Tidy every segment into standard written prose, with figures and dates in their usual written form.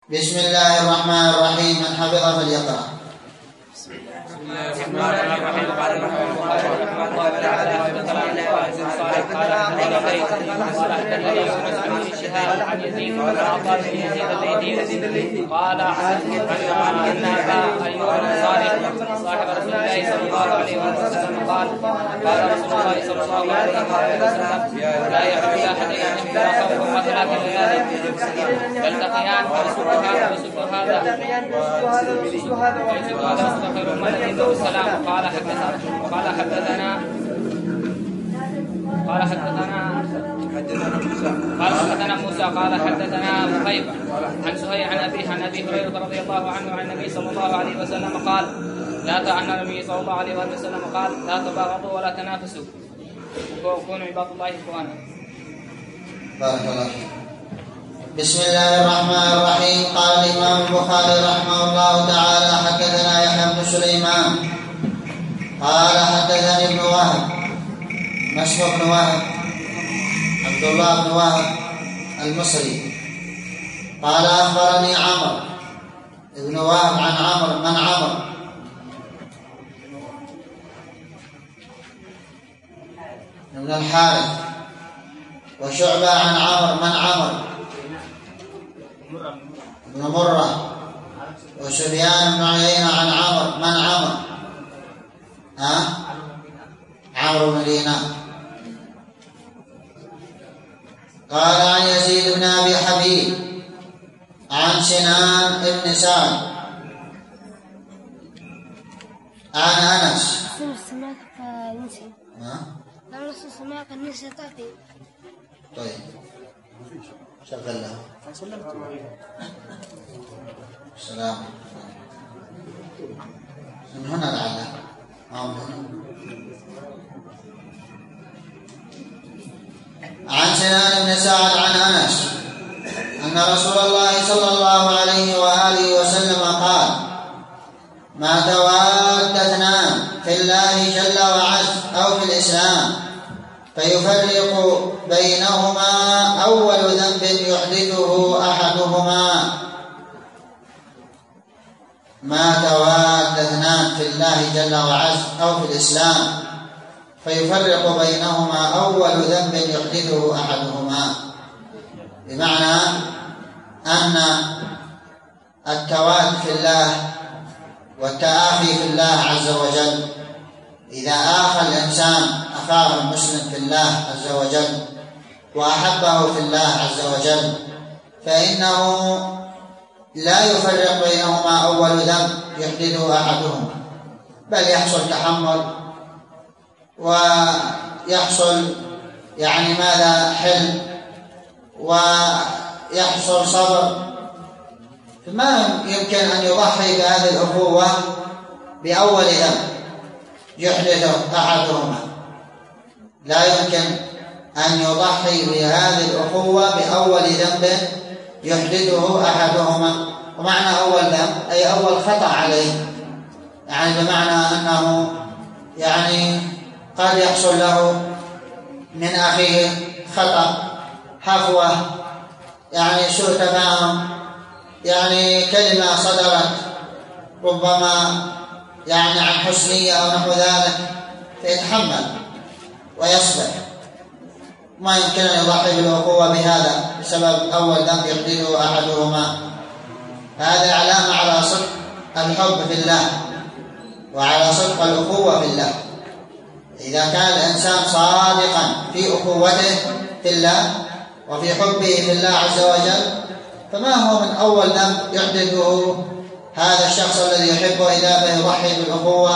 بسم الله الرحمن الرحيم. من حفظ فليقرأ. عن يزيد بن عطاء بن يزيد الليثي قال عن أيوب الأنصاري صاحب رسول الله صلى الله عليه وسلم قال رسول الله صلى الله عليه وسلم لا يحل أحد أن يحمل خوفا مثلا كذلك يلتقيان فيسد هذا ويسد هذا ويستغفر من عنده السلام. قال حدثنا موسى قال حدثنا مخيبة عن سهيل عن أبي هريرة رضي الله عنه عن النبي صلى الله عليه وسلم قال عن النبي صلى الله عليه وسلم قال لا تباغضوا ولا تنافسوا وكونوا عباد الله إخوانا. بارك الله فيك. بسم الله الرحمن الرحيم. قال الإمام البخاري رحمه الله تعالى حدثنا يحيى بن سليمان قال حدثني ابن وهب مسعود بن وهب عبد الله بن وهب المصري قال أخبرني عمرو ابن وهب عن عمرو من عمرو بن الحارث وشعبة عن عمرو من عمرو بن مرة وسفيان بن عيينة عن عمرو من عمرو عمرو بن دينار قال عن يزيد بن أبي حبيب عن سنان بن سعد عن أنس طيب شغل له السلام من هنا لعله عن سنان بن سعد عن أنس أن رسول الله صلى الله عليه وآله وسلم قال ما تواد اثنان في الله جل وعز أو في الإسلام فيفرق بينهما أول ذنب يحدثه أحدهما ما تواد اثنان في الله جل وعز أو في الإسلام فيفرق بينهما أول ذنب يحدثه أحدهما، بمعنى أن التواد في الله والتآخي في الله عز وجل إذا آخى الإنسان أخاه المسلم في الله عز وجل وأحبه في الله عز وجل فإنه لا يفرق بينهما أول ذنب يحدثه أحدهما، بل يحصل تحمل ويحصل ماذا حلم ويحصل صبر، فما يمكن أن يضحي بهذه الأخوة بأول ذنب يحدثه أحدهما، لا يمكن أن يضحي بهذه الأخوة بأول ذنب يحدثه أحدهما. ومعنى أول ذنب أي أول خطأ عليه، بمعنى أنه قد يحصل له من أخيه خطأ، حفوة، سوء تفاهم، كلمة صدرت ربما عن حسنية أو نحو ذلك، فيتحمل ويصبر، ما يمكن أن يضحي بالأخوة بهذا بسبب أول ذنب يحدثه أحدهما. هذا علامة على صدق الحب في الله وعلى صدق الأخوة في الله. إذا كان الإنسان صادقا في أخوته في الله وفي حبه في الله عز وجل، فما هو من أول ذنب يحدثه هذا الشخص الذي يحبه إذا يضحي بالأخوة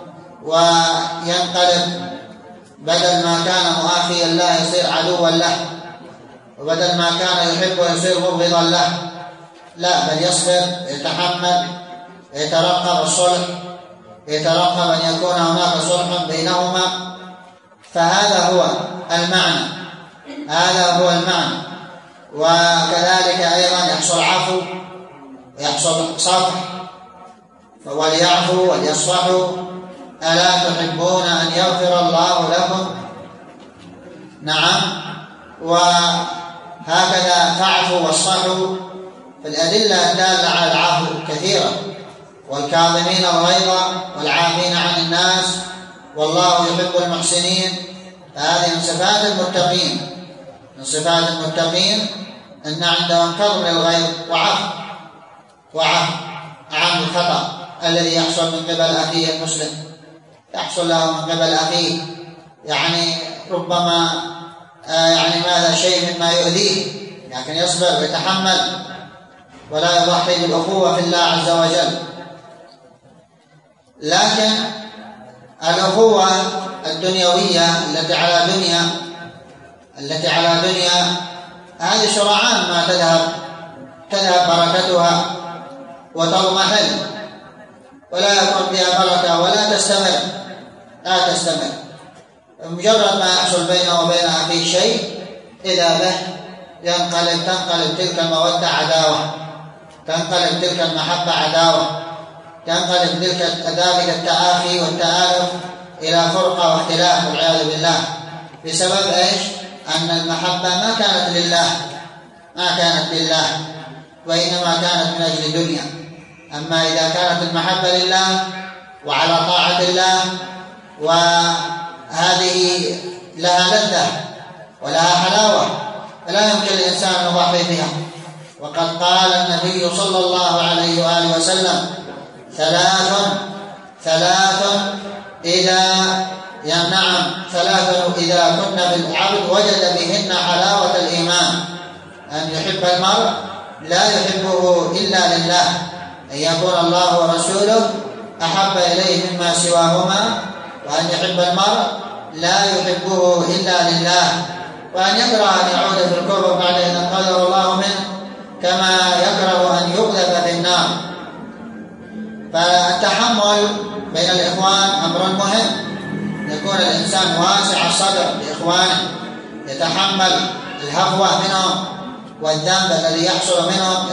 وينقلب، بدل ما كان مؤاخيا له يصير عدوا له، وبدل ما كان يحبه يصير مبغضا له، لا، بل يصبر، يتحمل، يترقب الصلح، يترقب أن يكون هناك صلح بينهما. فهذا هو المعنى، هذا هو المعنى. وكذلك أيضا يحصل عفو ويحصل صفح، وليعفوا وليصفحوا ألا تحبون أن يغفر الله لكم؟ نعم. وهكذا فاعفوا واصفحوا فالأدلة الدالة على العفو كثيرة: والكاظمين الغيظ والعافين عن الناس والله يحب المحسنين. فهذه من صفات المتقين، من صفات المتقين أن عندهم كظم للغيظ وعفو عن الخطأ الذي يحصل من قبل أخيه المسلم، يحصل له من قبل أخيه، يعني ربما ماذا شيء مما يؤذيه، لكن يصبر ويتحمل ولا يضحي بالأخوة في الله عز وجل. لكن الأخوة الدنيوية التي على دنيا هذه سرعان ما تذهب بركتها وتضمحل، ولا يكون فيها بركة ولا تستمر، مجرد ما يحصل بينه وبين أخيه شيء إذا به تنقلب تلك المودة عداوة، تنقلب تلك المحبة عداوة، تنقلب تلك التآخي والتآلف إلى فرقة واختلاف والعياذ بالله. بسبب إيش؟ أن المحبة ما كانت لله وإنما كانت من أجل الدنيا. أما إذا كانت المحبة لله وعلى طاعة الله وهذه لها لذة ولها حلاوة فلا يمكن الإنسان أن يضحي بها. وقد قال النبي صلى الله عليه وآله وسلم: ثلاث إذا كنا بالعبد وجد بهن حلاوة الإيمان: أن يحب المرء لا يحبه إلا لله، أن يكون الله ورسوله أحب إليه مما سواهما، وأن يحب المرء لا يحبه إلا لله، وأن يكره أن يعود في الكفر بعد إذ انقذه الله منه، كما يكره أن يقذف في النار. فالتحمل بين الإخوان أمر مهم، يكون الإنسان واسع الصدر لإخوانه، يتحمل الهفوة منهم والذنب الذي يحصل منهم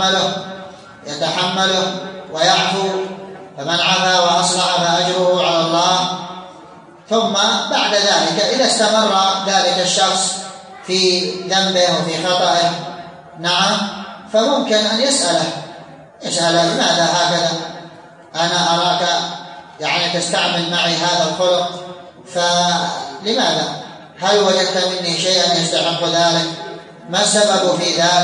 يتحمله ويعفو، فمن عفا وأصلح فأجره على الله. ثم بعد ذلك إذا استمر ذلك الشخص في ذنبه وفي خطأه فممكن أن يسأله لماذا هكذا؟ أنا أراك تستعمل معي هذا الخلق، فلماذا؟ هل وجدت مني شيئا يستحق ذلك؟ ما السبب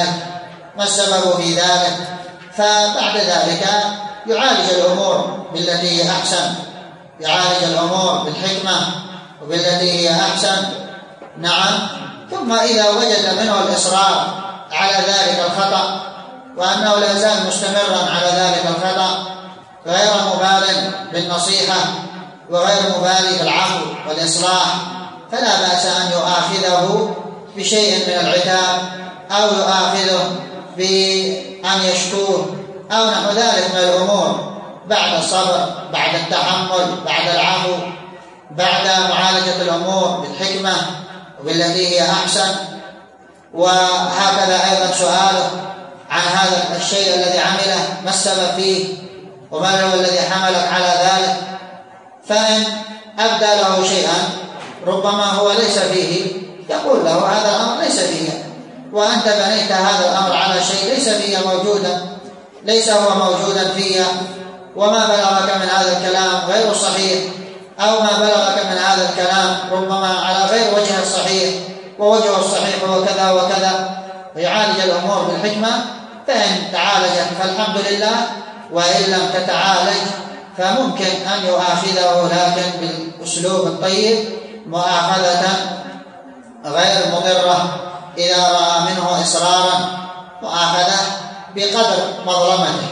في ذلك؟ فبعد ذلك يعالج الأمور بالتي هي أحسن، يعالج الأمور بالحكمة وبالتي هي أحسن. ثم إذا وجد منه الإصرار على ذلك الخطأ وأنه لا زال مستمرا على ذلك الخطأ غير مبال بالنصيحة وغير مبال بالعفو والإصلاح، فلا بأس أن يؤاخذه بشيء من العتاب أو يؤاخذه بأن يشكوه أو نحو ذلك من الأمور، بعد الصبر، بعد التحمل، بعد العفو، بعد معالجة الأمور بالحكمة وبالتي هي أحسن. وهكذا أيضا سؤاله عن هذا الشيء الذي عمله، ما السبب فيه وما هو الذي حملك على ذلك؟ فإن أبدى له شيئا ربما هو ليس فيه، يقول له هذا الأمر ليس فيه، وأنت بنيت هذا الأمر على شيء ليس فيه موجودا، ليس هو موجودا فيه، وما بلغك من هذا الكلام غير صحيح، أو ما بلغك من هذا الكلام ربما على غير وجه الصحيح، ووجهه الصحيح هو كذا وكذا، ويعالج الأمور بالحكمة. فإن تعالجت فالحمد لله، وإن لم تتعالج فممكن أن يؤاخذه لكن بالأسلوب الطيب، مؤاخذة غير مضرة. إذا رأى منه إصرارا مؤاخذة بقدر مظلمته.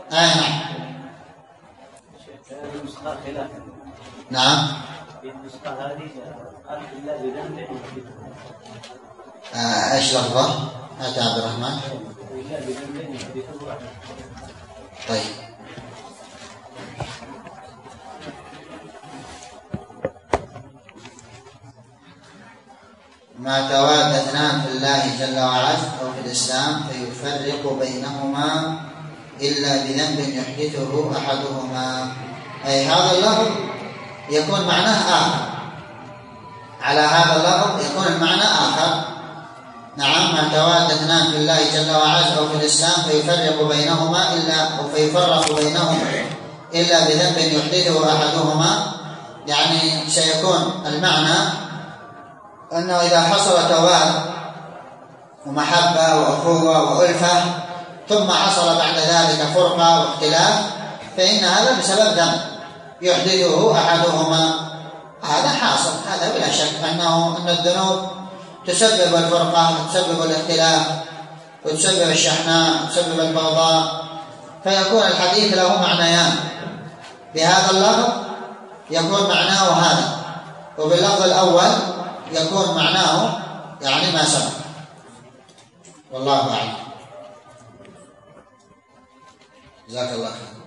نعم. ايش لفظه؟ أتى عبد الرحمن. طيب. ما تواد اثنان في الله جل وعز أو في الإسلام فيفرق بينهما إلا بذنب يحدثه أحدهما، أي هذا اللفظ يكون معناه آخر، على هذا اللفظ يكون المعنى آخر. نعم، من تواد اثنان في الله جل وعلا أو في الإسلام فيفرق بينهما إلا بذنب يحدثه أحدهما، يعني سيكون المعنى أنه إذا حصل تواد ومحبة وأخوة وألفة ثم حصل بعد ذلك فرقة واختلاف، فإن هذا بسبب ذنب يحدثه أحدهما. هذا حاصل، هذا بلا شك أن الذنوب تسبب الفرقة، تسبب الاختلاف، وتسبب الشحناء، تسبب البغضاء، فيكون الحديث له معنيان، بهذا اللفظ يكون معناه هذا، وباللفظ الأول يكون معناه يعني ما سبق. والله أعلم. جزاك الله خير.